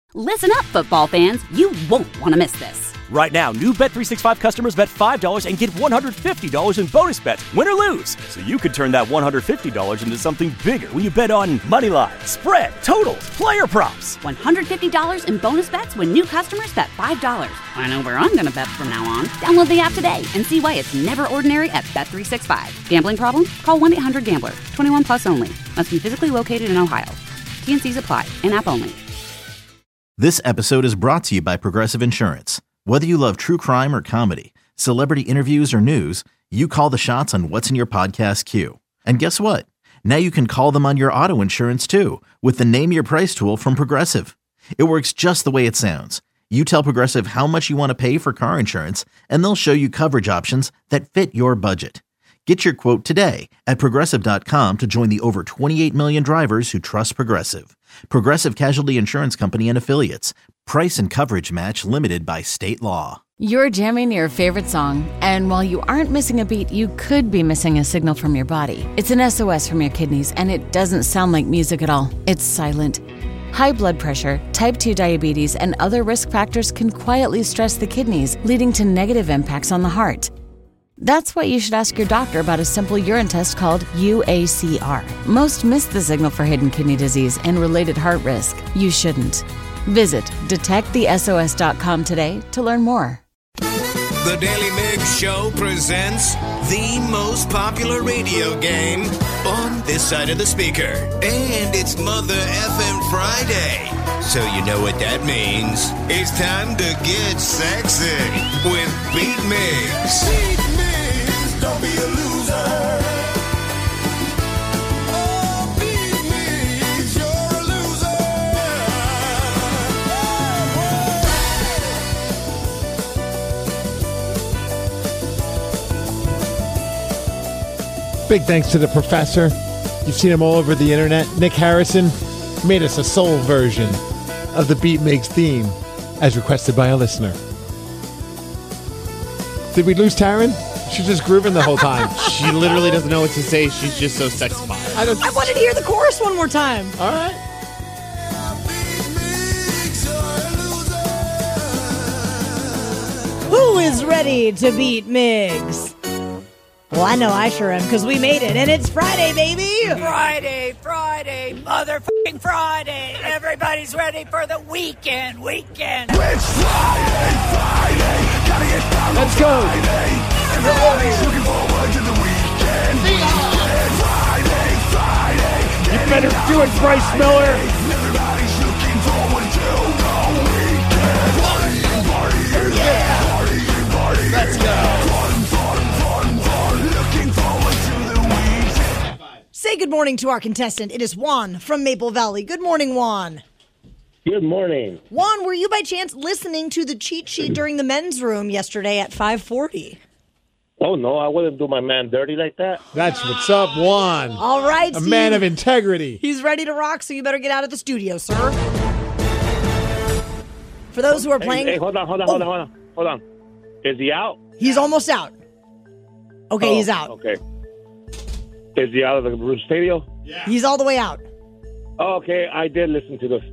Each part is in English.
Listen up, football fans. You won't want to miss this. Right now, new Bet365 customers bet $5 and get $150 in bonus bets, win or lose. So you could turn that $150 into something bigger when you bet on money line, spread, totals, player props. $150 in bonus bets when new customers bet $5. I know where I'm going to bet from now on. Download the app today and see why it's never ordinary at Bet365. Gambling problem? Call 1-800-GAMBLER. 21 plus only. Must be physically located in Ohio. T&Cs apply. In-app only. This episode is brought to you by Progressive Insurance. Whether you love true crime or comedy, celebrity interviews or news, you call the shots on what's in your podcast queue. And guess what? Now you can call them on your auto insurance too with the Name Your Price tool from Progressive. It works just the way it sounds. You tell Progressive how much you want to pay for car insurance, and they'll show you coverage options that fit your budget. Get your quote today at Progressive.com to join the over 28 million drivers who trust Progressive. Progressive Casualty Insurance Company and Affiliates. Price and coverage match limited by state law. You're jamming your favorite song, and while you aren't missing a beat, you could be missing a signal from your body. It's an SOS from your kidneys, and it doesn't sound like music at all. It's silent. High blood pressure, type 2 diabetes, and other risk factors can quietly stress the kidneys, leading to negative impacts on the heart. That's why you should ask your doctor about a simple urine test called UACR. Most miss the signal for hidden kidney disease and related heart risk. You shouldn't. Visit detectthesos.com today to learn more. The Daily Mix Show presents the most popular radio game on this side of the speaker. And it's Mother FM Friday. So you know what that means. It's time to get sexy with Beat Mix. Beat Mix, don't be a loser. Oh, Beat Mix, you're a loser. Big thanks to the professor. You've seen him all over the internet. Nick Harrison made us a soul version of the Beat Mix theme as requested by a listener. Did we lose Taryn? She's just grooving the whole time. She literally doesn't know what to say. She's just so sexified. I wanted to hear the chorus one more time. All right. Who is ready to beat Migs? Well, I know I sure am, because we made it, and it's Friday, baby! Friday, motherfucking Friday! Everybody's ready for the weekend! It's Friday! Gotta get down. Let's go! Everybody's looking forward to the weekend! Friday! You better do it, Bryce Miller! Everybody's looking forward to the weekend! Party! Yeah! Party! Let's go! Say good morning to our contestant. It is Juan from Maple Valley. Good morning, Juan. Good morning. Juan, were you by chance listening to the cheat sheet during the men's room yesterday at 5:40? Oh, no, I wouldn't do my man dirty like that. That's what's up, Juan. All right, A Steve. man of integrity. He's ready to rock, so you better get out of the studio, sir. For those who are playing... Hey, hold on. Is he out? He's almost out. Okay, he's out. Okay. Is he out of the studio? Yeah. He's all the way out. Oh, okay, I did listen to this.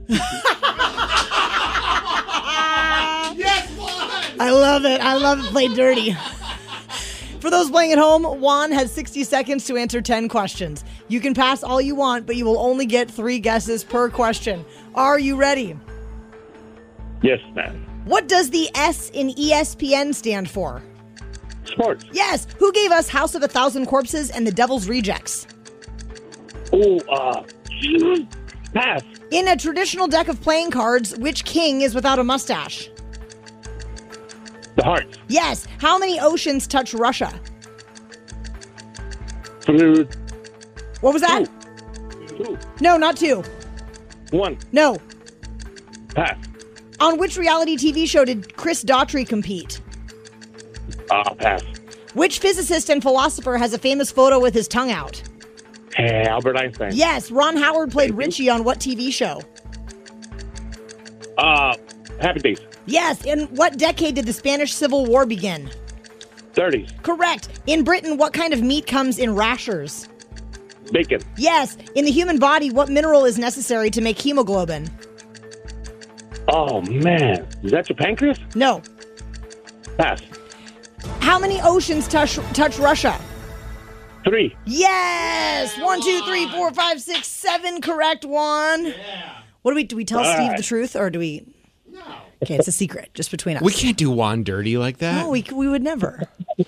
Yes, Juan! I love it. Play dirty. For those playing at home, Juan has 60 seconds to answer 10 questions. You can pass all you want, but you will only get 3 guesses per question. Are you ready? Yes, ma'am. What does the S in ESPN stand for? Sports. Yes. Who gave us House of a Thousand Corpses and The Devil's Rejects? Oh, pass. In a traditional deck of playing cards, which king is without a mustache? The Hearts. Yes. How many oceans touch Russia? What was that? 2. No, not 2. 1. No. Pass. On which reality TV show did Chris Daughtry compete? Pass. Which physicist and philosopher has a famous photo with his tongue out? Hey, Albert Einstein. Yes. Ron Howard played Richie on what TV show? Happy Days. Yes. In what decade did the Spanish Civil War begin? 30s. Correct. In Britain, what kind of meat comes in rashers? Bacon. Yes. In the human body, what mineral is necessary to make hemoglobin? Oh, man. Is that your pancreas? No. Pass. How many oceans touch Russia? 3. Yes! 1, 2, 3, 4, 5, 6, 7. Correct one. Yeah. What do we tell Steve the truth, or do we? No. Okay, it's a secret, just between us. We can't do Juan dirty like that. No, we would never.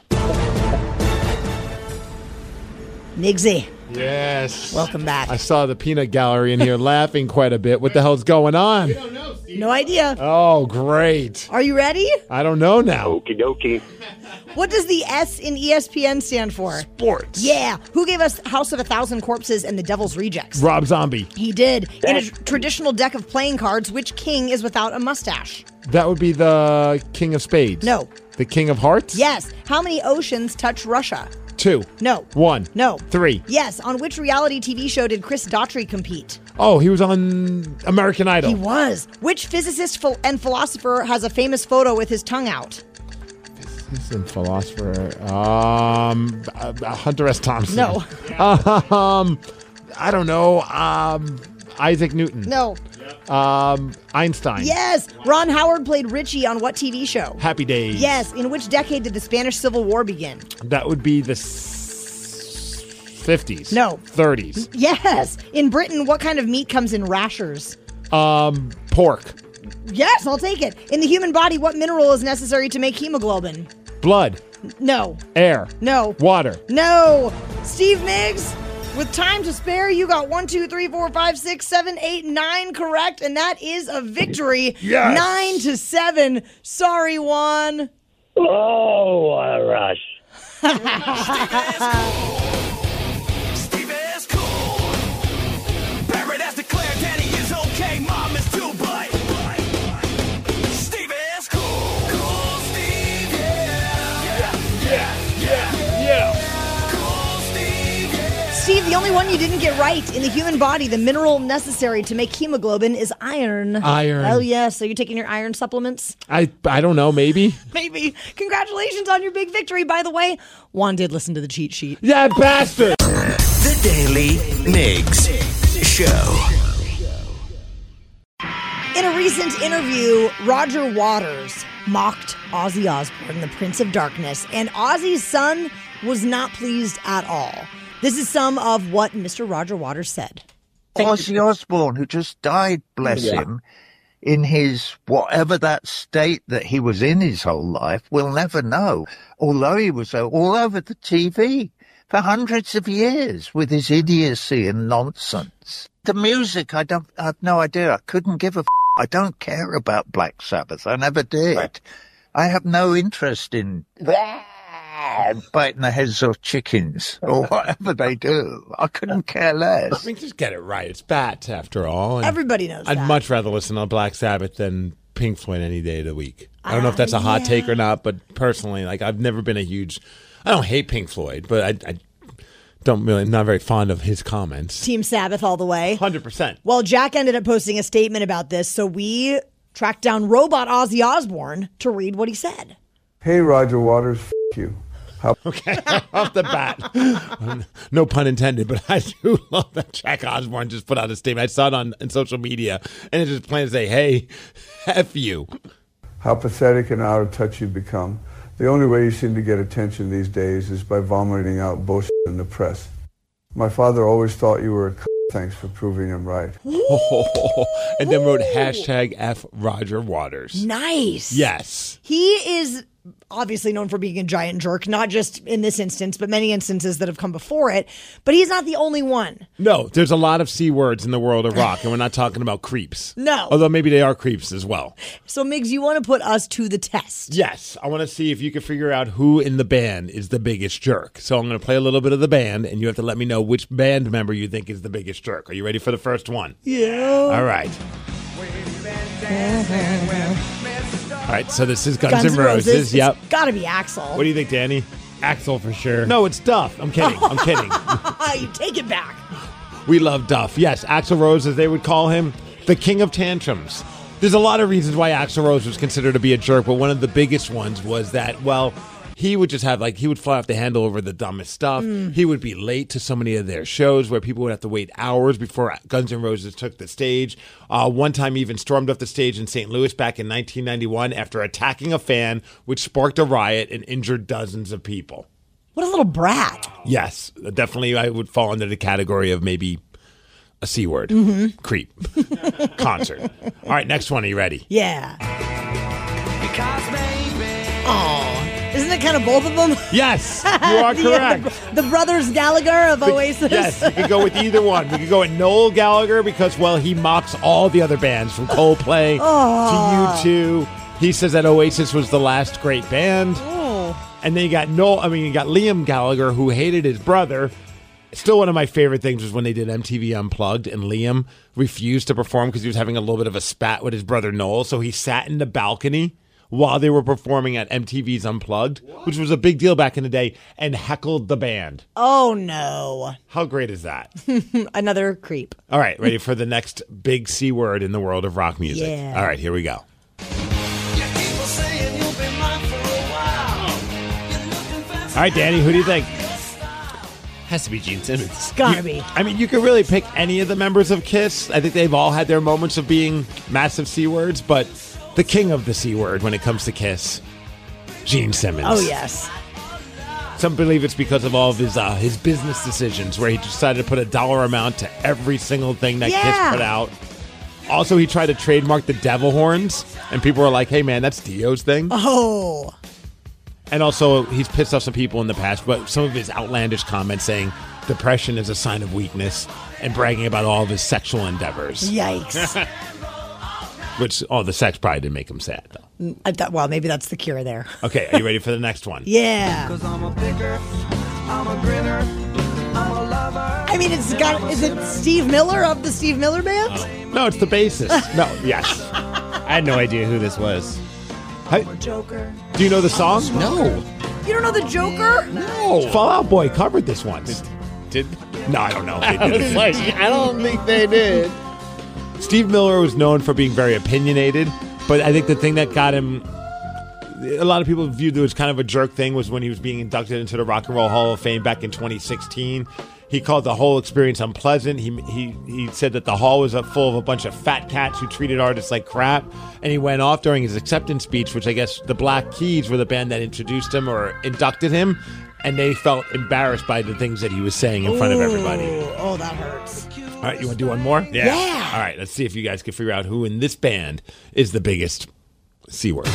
Niggsy. Yes. Welcome back. I saw the peanut gallery in here laughing quite a bit. What the hell's going on? We don't know, Steve. No idea. Oh, great. Are you ready? I don't know now. Okie dokie. What does the S in ESPN stand for? Sports. Yeah. Who gave us House of a Thousand Corpses and the Devil's Rejects? Rob Zombie. He did. In a traditional deck of playing cards, which king is without a mustache? That would be the King of Spades. No. The King of Hearts? Yes. How many oceans touch Russia? 2. No. 1. No. 3. Yes. On which reality TV show did Chris Daughtry compete? Oh, he was on American Idol. He was. Which physicist and philosopher has a famous photo with his tongue out? Physicist and philosopher. Hunter S. Thompson. No. I don't know. Isaac Newton. No. Einstein. Yes. Ron Howard played Richie on what TV show? Happy Days. Yes. In which decade did the Spanish Civil War begin? That would be the 50s. No. 30s. Yes. In Britain, what kind of meat comes in rashers? Pork. Yes, I'll take it. In the human body, what mineral is necessary to make hemoglobin? Blood. No. Air. No. Water. No. Steve Miggs, with time to spare, you got 1, 2, 3, 4, 5, 6, 7, 8, 9 correct, and that is a victory. Yes. 9-7. Sorry, Juan. Oh, what a rush. Steve is cool. Barrett has declared that he is okay. Mom is too, but Steve is cool. Cool Steve, yeah. Cool Steve, yeah. Steve, the only one you didn't get right. In the human body, the mineral necessary to make hemoglobin is iron. Iron. Oh, yes. Are you taking your iron supplements? I don't know, maybe. Maybe. Congratulations on your big victory. By the way, Juan did listen to the cheat sheet. Yeah, bastard. The Daily Miggs Show. In a recent interview, Roger Waters mocked Ozzy Osbourne, the Prince of Darkness, and Ozzy's son was not pleased at all. This is some of what Mr. Roger Waters said. Ozzy Osbourne, who just died, bless him, in his whatever that state that he was in his whole life, we'll never know. Although he was all over the TV for hundreds of years with his idiocy and nonsense. The music, I have no idea. I couldn't give a I don't care about Black Sabbath. I never did. Right. I have no interest in biting the heads off chickens or whatever they do. I couldn't care less. I mean, just get it right. It's bats, after all. And Everybody knows I'd that. much rather listen to Black Sabbath than Pink Floyd any day of the week. I don't know if that's a hot take or not, but personally, like, I've never been a huge... I don't hate Pink Floyd, but I don't really... I'm not very fond of his comments. Team Sabbath all the way. 100%. Well, Jack ended up posting a statement about this, so we tracked down Robot Ozzy Osbourne to read what he said. Hey, Roger Waters, you. Okay, off the bat. No pun intended, but I do love that Jack Osbourne just put out a statement. I saw it on social media, and it's just plain to say, hey, F you. How pathetic and out of touch you've become. The only way you seem to get attention these days is by vomiting out bullshit in the press. My father always thought you were a thanks for proving him right. And then wrote hashtag F Roger Waters. Nice. Yes. He is obviously known for being a giant jerk, not just in this instance, but many instances that have come before it. But he's not the only one. No, there's a lot of C words in the world of rock, and we're not talking about creeps. No. Although maybe they are creeps as well. So, Miggs, you want to put us to the test. Yes. I want to see if you can figure out who in the band is the biggest jerk. So I'm going to play a little bit of the band, and you have to let me know which band member you think is the biggest jerk. Are you ready for the first one? Yeah. All right. All right, so this is Guns N' Roses. Yep. It's got to be Axl. What do you think, Danny? Axl for sure. No, it's Duff. I'm kidding. I'm kidding. You take it back. We love Duff. Yes, Axl Rose, as they would call him, the king of tantrums. There's a lot of reasons why Axl Rose was considered to be a jerk, but one of the biggest ones was that, well, he would just have he would fly off the handle over the dumbest stuff. He would be late to so many of their shows where people would have to wait hours before Guns N' Roses took the stage. One time he even stormed off the stage in St. Louis back in 1991 after attacking a fan, which sparked a riot and injured dozens of people. What a little brat. Yes, definitely I would fall under the category of maybe a C word. Creep. Concert. All right, next one. Are you ready? Yeah. Oh, isn't it kind of both of them? Yes, you are correct. The brothers Gallagher of Oasis. Yes, you could go with either one. We could go with Noel Gallagher because, well, he mocks all the other bands from Coldplay to U2. He says that Oasis was the last great band. And then you got Liam Gallagher, who hated his brother. Still, one of my favorite things was when they did MTV Unplugged, and Liam refused to perform because he was having a little bit of a spat with his brother Noel. So he sat in the balcony while they were performing at MTV's Unplugged, which was a big deal back in the day, and heckled the band. Oh, no. How great is that? Another creep. All right, ready for the next big C word in the world of rock music. Yeah. All right, here we go. All right, Danny, who do you think? Has to be Gene Simmons. Gotta be. I mean, you could really pick any of the members of KISS. I think they've all had their moments of being massive C words, but the king of the C word when it comes to KISS, Gene Simmons. Oh, yes. Some believe it's because of all of his business decisions where he decided to put a dollar amount to every single thing that KISS put out. Also, he tried to trademark the devil horns, and people were like, hey, man, that's Dio's thing. Oh. And also, he's pissed off some people in the past, but some of his outlandish comments saying depression is a sign of weakness and bragging about all of his sexual endeavors. Yikes. Which, the sex probably didn't make him sad, though. I thought, well, maybe that's the cure there. Okay, are you ready for the next one? Yeah. I'm a picker, I'm a grinner, I'm a lover. I mean, is it Steve Miller of the Steve Miller Band? No, it's the bassist. No, yes. I had no idea who this was. Joker. Do you know the song? No. You don't know the Joker? No. Fall Out Boy covered this once. Did No, I don't know. I was like, I don't think they did. Steve Miller was known for being very opinionated, but I think the thing that got him, a lot of people viewed it as kind of a jerk thing, was when he was being inducted into the Rock and Roll Hall of Fame back in 2016. He called the whole experience unpleasant. He said that the hall was full of a bunch of fat cats who treated artists like crap. And he went off during his acceptance speech, which I guess the Black Keys were the band that introduced him or inducted him. And they felt embarrassed by the things that he was saying in front of everybody. Oh, that hurts. All right, you want to do one more? Yeah. All right, let's see if you guys can figure out who in this band is the biggest C word.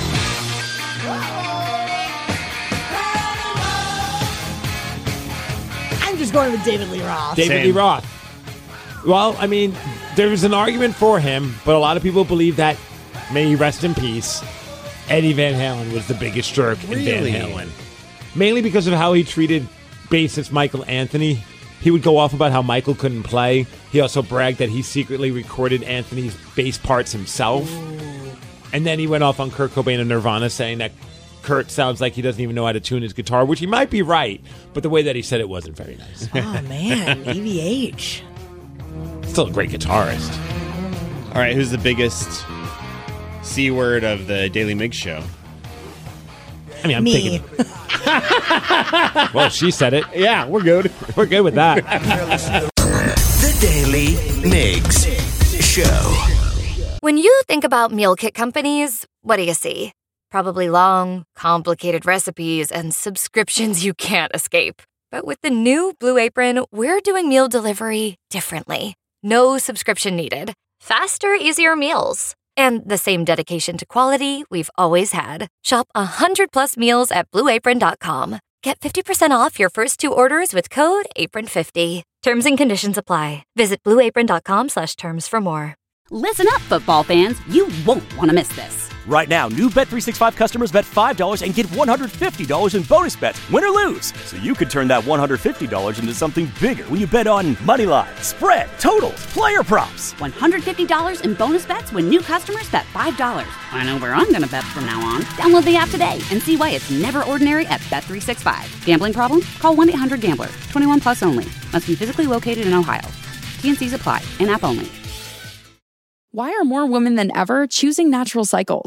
I'm just going with David Lee Roth. David Lee Roth. Well, I mean, there's an argument for him, but a lot of people believe that, may he rest in peace, Eddie Van Halen was the biggest jerk in Van Halen. Mainly because of how he treated bassist Michael Anthony. He would go off about how Michael couldn't play. He also bragged that he secretly recorded Anthony's bass parts himself. And then he went off on Kurt Cobain of Nirvana saying that Kurt sounds like he doesn't even know how to tune his guitar, which he might be right, but the way that he said it wasn't very nice. Oh, man. EVH. Still a great guitarist. All right, who's the biggest C word of the Daily Mix show? I mean, I'm thinking. Well, she said it. Yeah, we're good. We're good with that. The Daily Migs Show. When you think about meal kit companies, what do you see? Probably long, complicated recipes and subscriptions you can't escape. But with the new Blue Apron, we're doing meal delivery differently. No subscription needed. Faster, easier meals. And the same dedication to quality we've always had. Shop 100+ meals at BlueApron.com. Get 50% off your first 2 orders with code APRON50. Terms and conditions apply. Visit BlueApron.com/terms for more. Listen up, football fans. You won't want to miss this. Right now, new Bet365 customers bet $5 and get $150 in bonus bets, win or lose. So you could turn that $150 into something bigger when you bet on money line, spread, totals, player props. $150 in bonus bets when new customers bet $5. I know where I'm going to bet from now on. Download the app today and see why it's never ordinary at Bet365. Gambling problem? Call 1-800-GAMBLER. 21 plus only. Must be physically located in Ohio. T&Cs apply. In-app only. Why are more women than ever choosing Natural Cycles?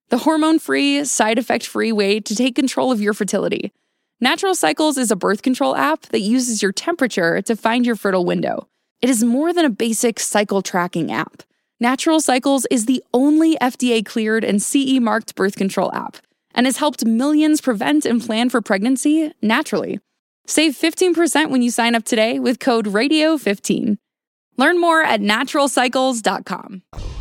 the hormone-free, side-effect-free way to take control of your fertility. Natural Cycles is a birth control app that uses your temperature to find your fertile window. It is more than a basic cycle tracking app. Natural Cycles is the only FDA-cleared and CE-marked birth control app and has helped millions prevent and plan for pregnancy naturally. Save 15% when you sign up today with code RADIO15. Learn more at naturalcycles.com.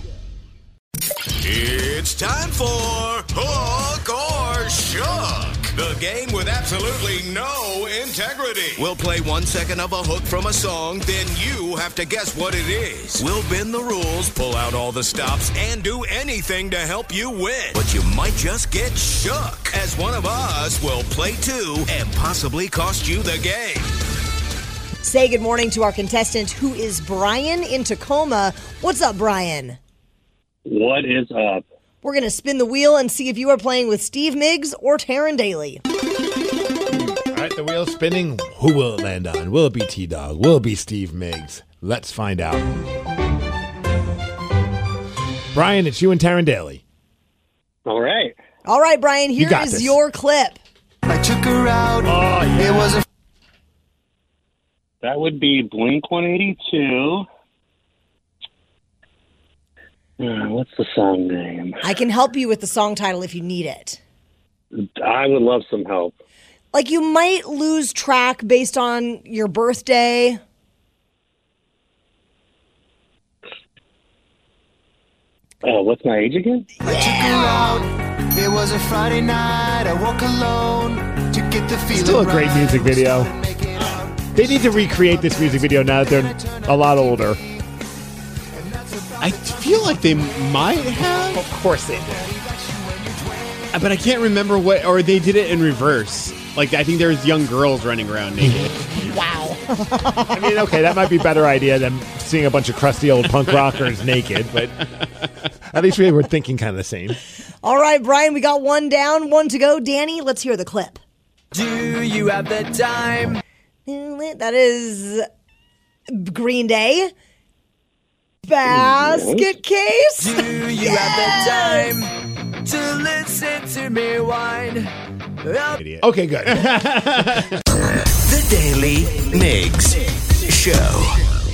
It's time for Hook or Shook, the game with absolutely no integrity. We'll play 1 second of a hook from a song, then you have to guess what it is. We'll bend the rules, pull out all the stops, and do anything to help you win. But you might just get shook, as one of us will play too and possibly cost you the game. Say good morning to our contestant, who is Brian in Tacoma. What's up, Brian? What is up? We're going to spin the wheel and see if you are playing with Steve Miggs or Taryn Daly. All right, the wheel's spinning. Who will it land on? Will it be T-Dog? Will it be Steve Miggs? Let's find out. Brian, it's you and Taryn Daly. All right. All right, Brian, here is this. your clip. I took her out. Oh, yeah. It was a... That would be Blink-182. What's the song name? I can help you with the song title if you need it. I would love some help. Like, you might lose track based on your birthday. What's my age again? I took her out. It was a Friday night. I woke alone to get the feeling. Still a great music video. They need to recreate this music video now that they're a lot older. I feel like they might have. Of course they did. But I can't remember what, or they did it in reverse. Like, I think there's young girls running around naked. Wow. I mean, okay, that might be a better idea than seeing a bunch of crusty old punk rockers naked, but at least we were thinking kind of the same. All right, Brian, we got one down, one to go. Danny, let's hear the clip. Do you have the time? That is Green Day. Basket Case. Do you have the time to listen to me whine? Idiot. Okay, good. The Daily Miggs Show.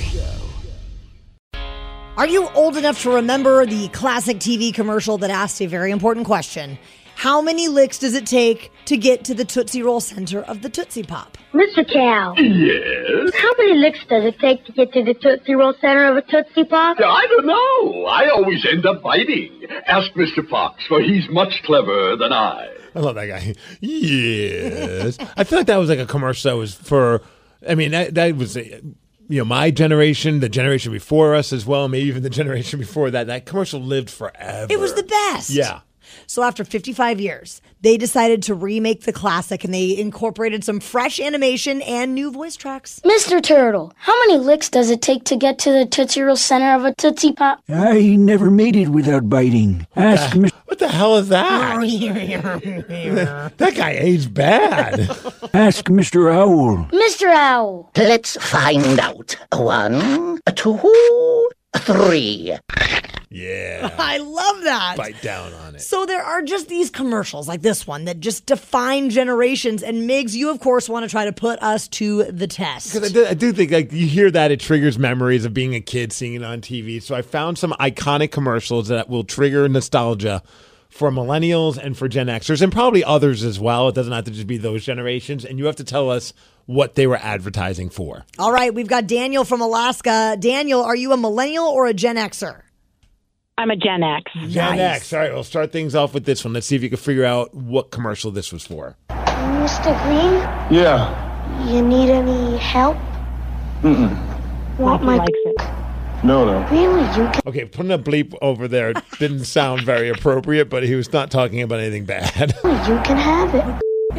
Are you old enough to remember the classic TV commercial that asked a very important question? How many licks does it take to get to the Tootsie Roll center of the Tootsie Pop? Mr. Cow. Yes? How many licks does it take to get to the Tootsie Roll center of a Tootsie Pop? I don't know. I always end up biting. Ask Mr. Fox, for he's much cleverer than I. I love that guy. Yes. I feel like that was like a commercial that was for, I mean, that was, my generation, the generation before us as well, maybe even the generation before that. That commercial lived forever. It was the best. Yeah. So after 55 years, they decided to remake the classic, and they incorporated some fresh animation and new voice tracks. Mr. Turtle, how many licks does it take to get to the Tootsie Roll center of a Tootsie Pop? I never made it without biting. Ask Mr. What the hell is that? That guy aged bad. Ask Mr. Owl. Mr. Owl. Let's find out. 1, 2, 3. Yeah. I love that. Bite down on it. So there are just these commercials like this one that just define generations. And Miggs, you, of course, want to try to put us to the test. Because I do think, like, you hear that, it triggers memories of being a kid, seeing it on TV. So I found some iconic commercials that will trigger nostalgia for millennials and for Gen Xers and probably others as well. It doesn't have to just be those generations. And you have to tell us what they were advertising for. All right, we've got Daniel from Alaska. Daniel, are you a millennial or a Gen Xer? I'm a Gen X. Gen X. All right, we'll start things off with this one. Let's see if you can figure out what commercial this was for. Mr. Green? Yeah. You need any help? Want my... likes it. No. Really? You can... Okay, putting a bleep over there didn't sound very appropriate, but he was not talking about anything bad. You can have it.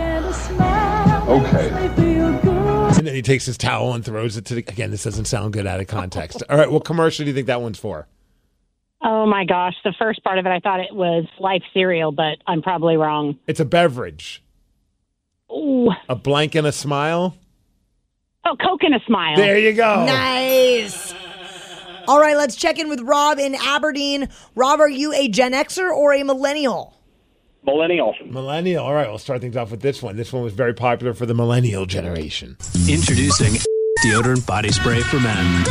Okay. And then he takes his towel and throws it to the... Again, this doesn't sound good out of context. All right, what commercial do you think that one's for? Oh, my gosh. The first part of it, I thought it was Life cereal, but I'm probably wrong. It's a beverage. Ooh. A blank and a smile? Oh, Coke and a smile. There you go. Nice. All right, let's check in with Rob in Aberdeen. Rob, are you a Gen Xer or a millennial? Millennial. Millennial. All right, we'll start things off with this one. This one was very popular for the millennial generation. Introducing deodorant body spray for men.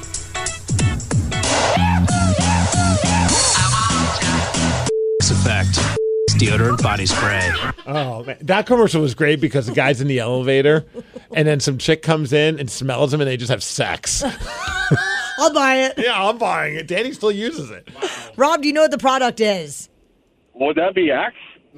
Effect. Deodorant body spray. Oh, man. That commercial was great because the guy's in the elevator and then some chick comes in and smells him and they just have sex. I'll buy it. Yeah, I'm buying it. Danny still uses it. Rob, do you know what the product is? Would that be Axe?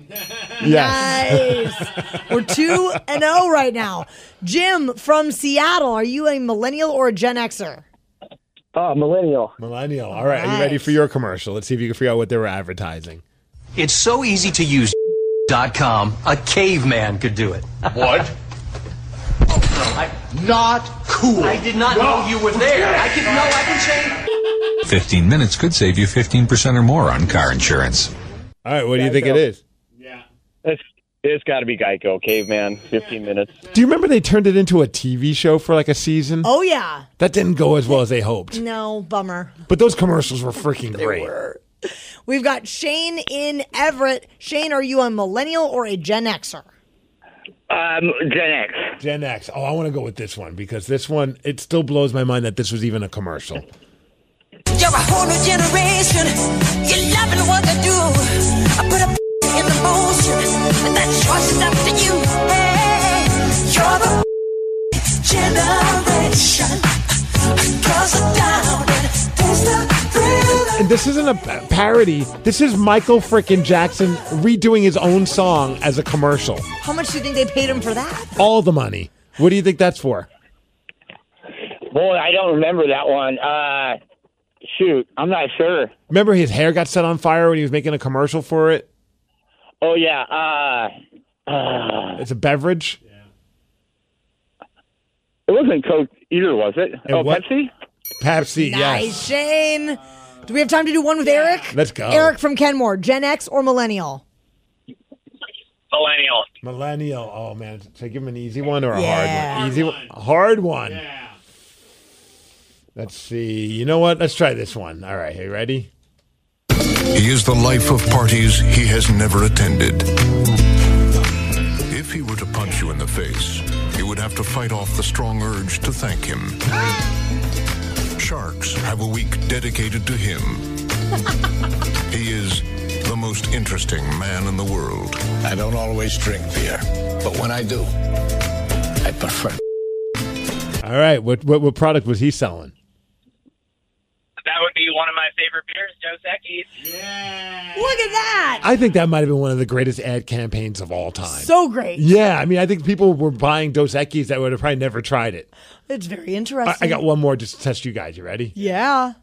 Yes. Nice. We're 2-0 right now. Jim from Seattle, are you a millennial or a Gen Xer? Millennial. Millennial. All right, are you ready for your commercial? Let's see if you can figure out what they were advertising. It's so easy to use .com. A caveman could do it. What? Not cool. I did not know you were there. I can change. 15 minutes could save you 15% or more on car insurance. All right, what do you think it is? It's got to be Geico, caveman, 15 minutes. Do you remember they turned it into a TV show for like a season? Oh, yeah. That didn't go as well as they hoped. No, bummer. But those commercials were freaking great. Were. We've got Shane in Everett. Shane, are you a millennial or a Gen Xer? Gen X. Gen X. Oh, I want to go with this one because this one, it still blows my mind that this was even a commercial. You're a whole new generation. You're loving what they do. I put a in the motion, and that choice is up to you. Hey, you're the generation. Girls are down and there's the thrill. And this isn't a parody. This is Michael frickin' Jackson redoing his own song as a commercial. How much do you think they paid him for that? All the money. What do you think that's for? Boy, I don't remember that one. Shoot, I'm not sure. Remember his hair got set on fire when he was making a commercial for it? Oh, yeah. It's a beverage? Yeah. It wasn't Coke either, was it? What? Pepsi? Pepsi, Nice, yes. Shane. Do we have time to do one with Eric? Let's go. Eric from Kenmore, Gen X or millennial? Millennial. Millennial. Oh, man. Should I give him an easy one or a Yeah. hard one? Easy one. Hard one. Yeah. Let's see. You know what? Let's try this one. All right. Are you ready? He is the life of parties he has never attended. If he were to punch you in the face, you would have to fight off the strong urge to thank him. Sharks have a week dedicated to him. He is the most interesting man in the world. I don't always drink beer, but when I do, I prefer. All right. What product was he selling? That would be one of my favorite beers, Dos Equis. Yeah. Look at that. I think that might have been one of the greatest ad campaigns of all time. So great. Yeah. I mean, I think people were buying Dos Equis that would have probably never tried it. It's very interesting. I got one more just to test you guys. You ready? Yeah.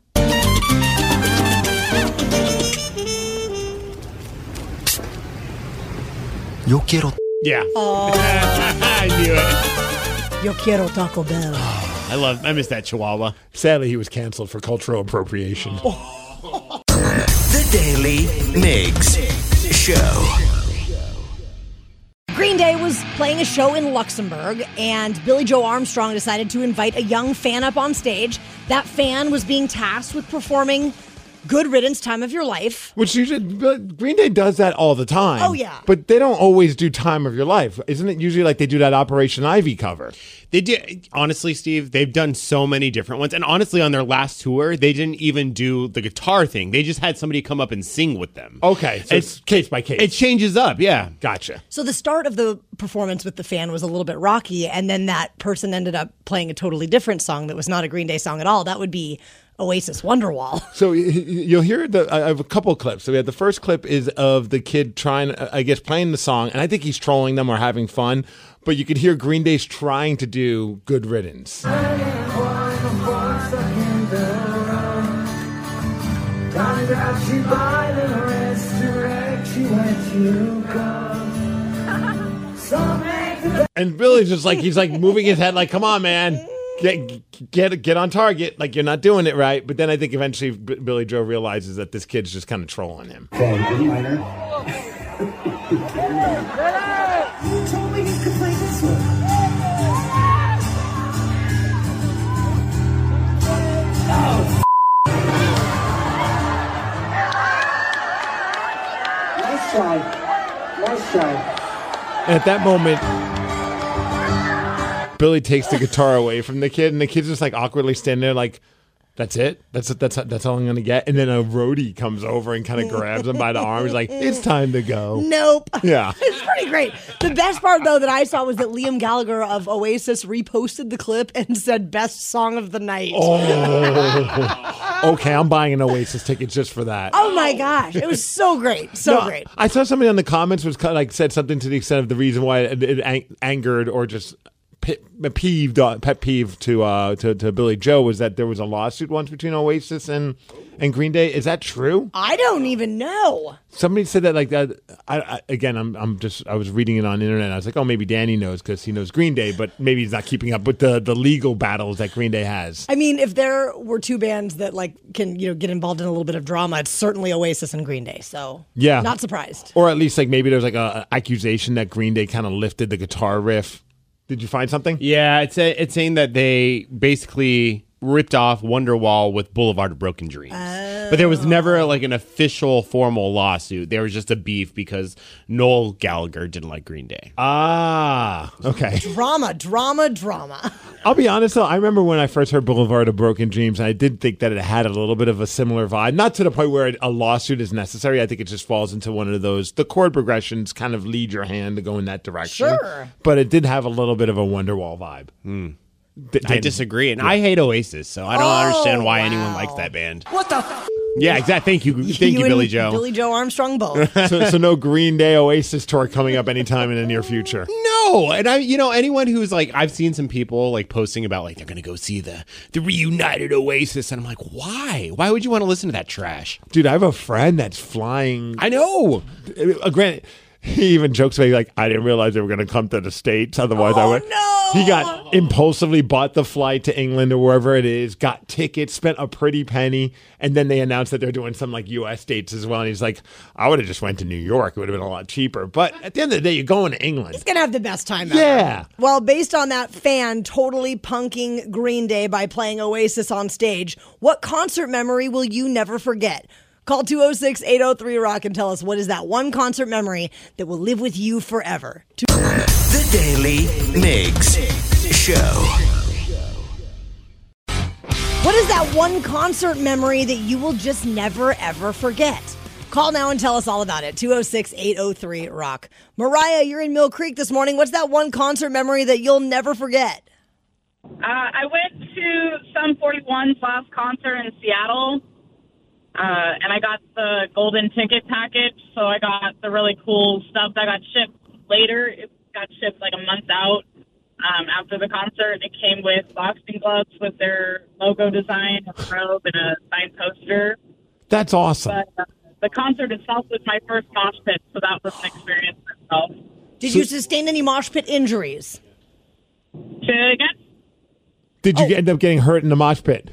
Yo quiero. Yeah. Oh. I knew it. Yo quiero Taco Bell. I miss that Chihuahua. Sadly, he was canceled for cultural appropriation. The Daily Migs Show. Green Day was playing a show in Luxembourg, and Billie Joe Armstrong decided to invite a young fan up on stage. That fan was being tasked with performing Good Riddance, Time of Your Life. Which usually, Green Day does that all the time. Oh, yeah. But they don't always do Time of Your Life. Isn't it usually like they do that Operation Ivy cover? They did. Honestly, Steve, they've done so many different ones. And honestly, on their last tour, they didn't even do the guitar thing. They just had somebody come up and sing with them. Okay. So it's case by case. It changes up, yeah. Gotcha. So the start of the performance with the fan was a little bit rocky, and then that person ended up playing a totally different song that was not a Green Day song at all. That would be Oasis Wonderwall. So you'll hear I have a couple of clips. So we had the first clip is of the kid trying, I guess, playing the song, and I think he's trolling them or having fun. But you could hear Green Day's trying to do Good Riddance. And Billy's just like, he's like moving his head like, come on, man. Get on target. Like, you're not doing it right. But then I think eventually Billy Joe realizes that this kid's just kind of trolling him. Okay, good minor. You told me you could play this one. Oh, nice try. Nice try. And at that moment, Billy takes the guitar away from the kid, and the kid's just like awkwardly standing there like, that's it? That's all I'm going to get? And then a roadie comes over and kind of grabs him by the arm. He's like, it's time to go. Nope. Yeah. It's pretty great. The best part, though, that I saw was that Liam Gallagher of Oasis reposted the clip and said, best song of the night. Oh. Okay, I'm buying an Oasis ticket just for that. Oh, my gosh. It was so great. So great. I saw somebody in the comments was kind of like said something to the extent of the reason why it angered or just pet peeve to Billy Joe was that there was a lawsuit once between Oasis and Green Day. Is that true? I don't even know. Somebody said that like that. I was reading it on the internet. And I was like, oh, maybe Danny knows because he knows Green Day, but maybe he's not keeping up with the legal battles that Green Day has. I mean, if there were two bands that like can get involved in a little bit of drama, it's certainly Oasis and Green Day. So yeah, not surprised. Or at least like maybe there's like a accusation that Green Day kind of lifted the guitar riff. Did you find something? Yeah, it's saying that they basically ripped off Wonderwall with Boulevard of Broken Dreams. But there was never like an official formal lawsuit. There was just a beef because Noel Gallagher didn't like Green Day. Ah, okay. Drama. I'll be honest though, I remember when I first heard Boulevard of Broken Dreams, and I did think that it had a little bit of a similar vibe. Not to the point where a lawsuit is necessary. I think it just falls into one of those, the chord progressions kind of lead your hand to go in that direction. Sure. But it did have a little bit of a Wonderwall vibe. I disagree, and I hate Oasis, so I don't understand why anyone likes that band. What the Yeah, exactly. Thank you, Billy Joe. Billy Joe Armstrong both. so no Green Day Oasis tour coming up anytime in the near future. No, and anyone who's like, I've seen some people like posting about like they're gonna go see the reunited Oasis, and I'm like, why? Why would you want to listen to that trash? Dude, I have a friend that's flying. I know. Granted, he even jokes about like, I didn't realize they were going to come to the States. Otherwise, I would. No. He got impulsively bought the flight to England or wherever it is, got tickets, spent a pretty penny, and then they announced that they're doing some like U.S. dates as well. And he's like, I would have just went to New York. It would have been a lot cheaper. But at the end of the day, you're going to England. He's going to have the best time ever. Yeah. Well, based on that fan totally punking Green Day by playing Oasis on stage, what concert memory will you never forget? Call 206-803-ROCK and tell us what is that one concert memory that will live with you forever. The Daily Migs Show. What is that one concert memory that you will just never, ever forget? Call now and tell us all about it. 206-803-ROCK. Mariah, you're in Mill Creek this morning. What's that one concert memory that you'll never forget? I went to Sum 41's last concert in Seattle. And I got the golden ticket package, so I got the really cool stuff that got shipped later. It got shipped like a month out after the concert. It came with boxing gloves with their logo design, a robe, and a signed poster. That's awesome. But the concert itself was my first mosh pit, so that was an experience itself. Did you sustain any mosh pit injuries? Say again? Did you end up getting hurt in the mosh pit?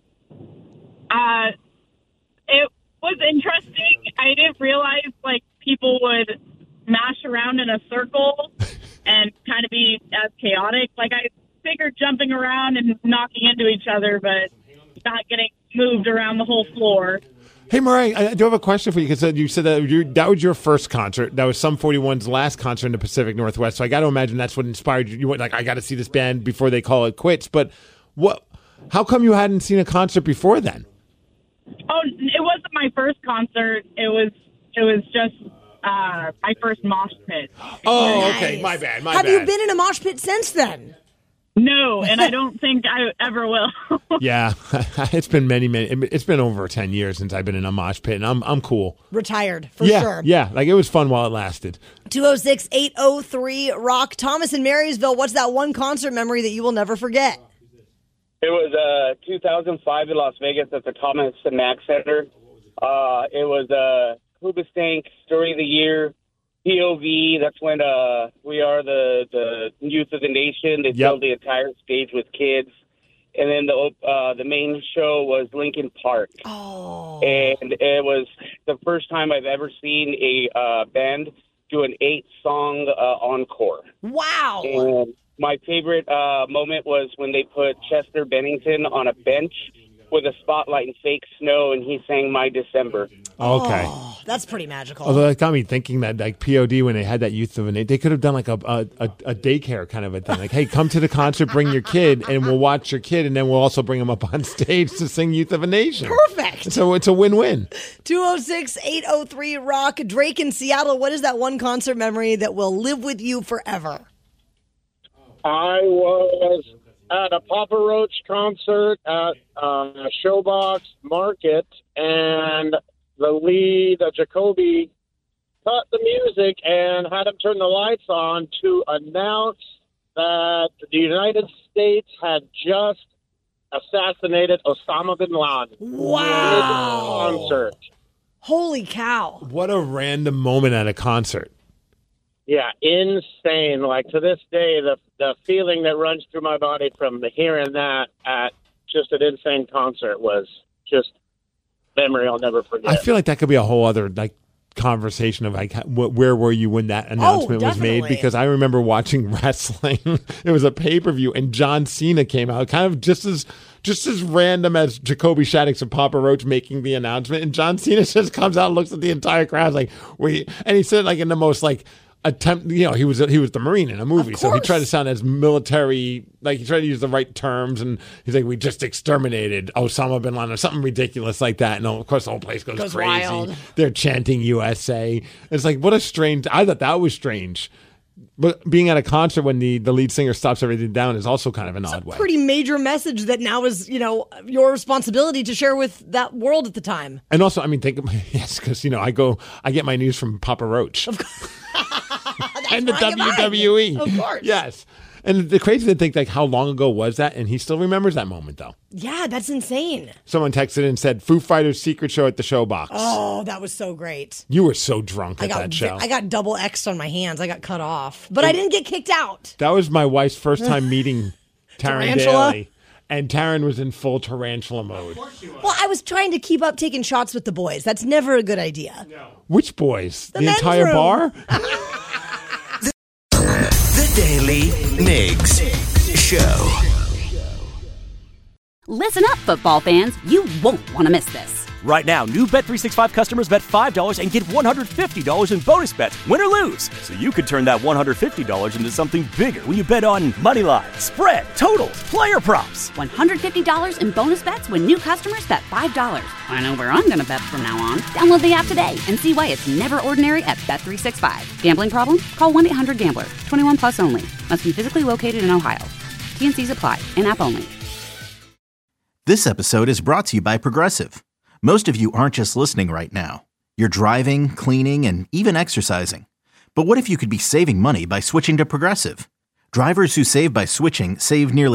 It was interesting. I didn't realize like people would mash around in a circle and kind of be as chaotic. Like I figured jumping around and knocking into each other, but not getting moved around the whole floor. Hey, Mariah, I do have a question for you because you said that was your first concert. That was Sum 41's last concert in the Pacific Northwest. So I got to imagine that's what inspired you. You went like, I got to see this band before they call it quits. But how come you hadn't seen a concert before then? Oh, it wasn't my first concert. It was just my first mosh pit. Oh, Nice. okay. My bad. Have you been in a mosh pit since then? No, and I don't think I ever will. Yeah, it's been it's been over 10 years since I've been in a mosh pit, and I'm cool. Retired, for sure. Yeah, like it was fun while it lasted. 206-803-ROCK. Thomas in Marysville, what's that one concert memory that you will never forget? It was 2005 in Las Vegas at the Thomas and Mack Center. It was Hoobastank, Story of the Year, POV. That's when We Are the Youth of the Nation. They filled the entire stage with kids. And then the main show was Linkin Park. Oh. And it was the first time I've ever seen a band do an 8-song encore. Wow. And my favorite moment was when they put Chester Bennington on a bench with a spotlight and fake snow, and he sang My December. Okay. Oh, that's pretty magical. Although that got me thinking that like POD, when they had that Youth of a Nation, they could have done like a daycare kind of a thing. Like, hey, come to the concert, bring your kid, and we'll watch your kid, and then we'll also bring them up on stage to sing Youth of a Nation. Perfect. So it's a win-win. 206-803-ROCK. Drake in Seattle. What is that one concert memory that will live with you forever? I was at a Papa Roach concert at Showbox Market, and the lead, Jacoby, cut the music and had him turn the lights on to announce that the United States had just assassinated Osama bin Laden. Wow. Concert. Holy cow. What a random moment at a concert. Yeah, insane. Like, to this day, the feeling that runs through my body from hearing that at just an insane concert was just memory I'll never forget. I feel like that could be a whole other like conversation of like where were you when that announcement was made, because I remember watching wrestling. It was a pay-per-view and John Cena came out kind of just as random as Jacoby Shaddix and Papa Roach making the announcement, and John Cena just comes out and looks at the entire crowd like and he said like in the most like attempt, you know, he was the Marine in a movie, so he tried to sound as military, like he tried to use the right terms, and he's like, we just exterminated Osama bin Laden or something ridiculous like that, and of course the whole place goes crazy. Wild. They're chanting USA. It's like, what a strange, I thought that was strange. But being at a concert when the lead singer stops everything down is also kind of an odd way. Pretty major message that now is, you know, your responsibility to share with that world at the time. And also, I mean, yes, because, you know, I get my news from Papa Roach. And the WWE. Of course. Yes. And the crazy to think, like, how long ago was that? And he still remembers that moment, though. Yeah, that's insane. Someone texted and said, Foo Fighters' secret show at the Showbox. Oh, that was so great. You were so drunk at that show. I got double X'd on my hands. I got cut off. But I didn't get kicked out. That was my wife's first time meeting Taryn Daly. And Taryn was in full tarantula mode. Well, I was trying to keep up taking shots with the boys. That's never a good idea. No. Which boys? The entire room. Bar? The Daily Migs Show. Listen up, football fans. You won't want to miss this. Right now, new Bet365 customers bet $5 and get $150 in bonus bets, win or lose. So you could turn that $150 into something bigger when you bet on money line, spread, totals, player props. $150 in bonus bets when new customers bet $5. I know where I'm going to bet from now on. Download the app today and see why it's never ordinary at Bet365. Gambling problem? Call 1-800-GAMBLER. 21 plus only. Must be physically located in Ohio. T&Cs apply. In-app only. This episode is brought to you by Progressive. Most of you aren't just listening right now. You're driving, cleaning, and even exercising. But what if you could be saving money by switching to Progressive? Drivers who save by switching save nearly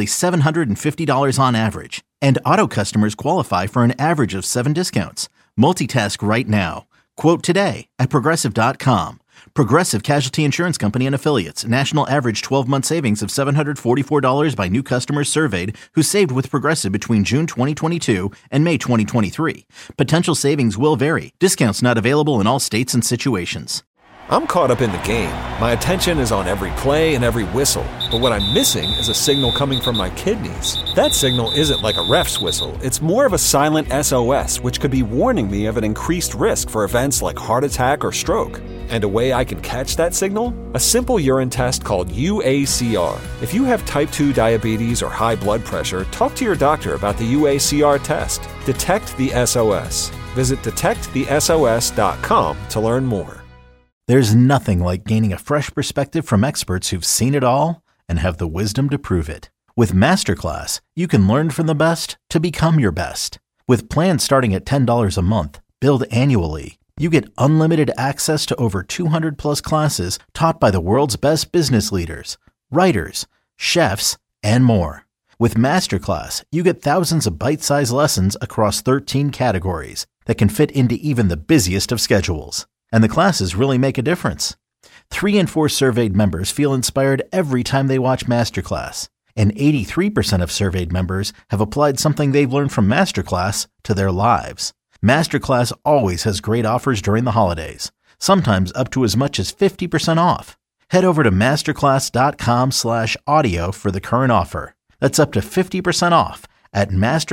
$750 on average. And auto customers qualify for an average of 7 discounts. Multitask right now. Quote today at Progressive.com. Progressive Casualty Insurance Company and Affiliates. National average 12-month savings of $744 by new customers surveyed who saved with Progressive between June 2022 and May 2023. Potential savings will vary. Discounts not available in all states and situations. I'm caught up in the game. My attention is on every play and every whistle. But what I'm missing is a signal coming from my kidneys. That signal isn't like a ref's whistle. It's more of a silent SOS, which could be warning me of an increased risk for events like heart attack or stroke. And a way I can catch that signal? A simple urine test called UACR. If you have type 2 diabetes or high blood pressure, talk to your doctor about the UACR test. Detect the SOS. Visit detectthesos.com to learn more. There's nothing like gaining a fresh perspective from experts who've seen it all and have the wisdom to prove it. With Masterclass, you can learn from the best to become your best. With plans starting at $10 a month, billed annually, you get unlimited access to over 200 plus classes taught by the world's best business leaders, writers, chefs, and more. With Masterclass, you get thousands of bite-sized lessons across 13 categories that can fit into even the busiest of schedules. And the classes really make a difference. 3 in 4 surveyed members feel inspired every time they watch Masterclass. And 83% of surveyed members have applied something they've learned from Masterclass to their lives. Masterclass always has great offers during the holidays, sometimes up to as much as 50% off. Head over to masterclass.com/audio for the current offer. That's up to 50% off at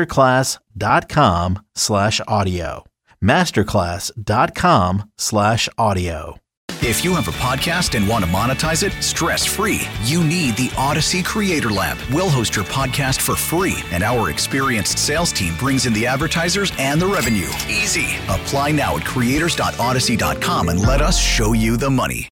masterclass.com/audio. masterclass.com/audio. If you have a podcast and want to monetize it stress-free, you need the Odyssey Creator Lab. We'll host your podcast for free, and our experienced sales team brings in the advertisers and the revenue. Easy. Apply now at creators.odyssey.com and let us show you the money.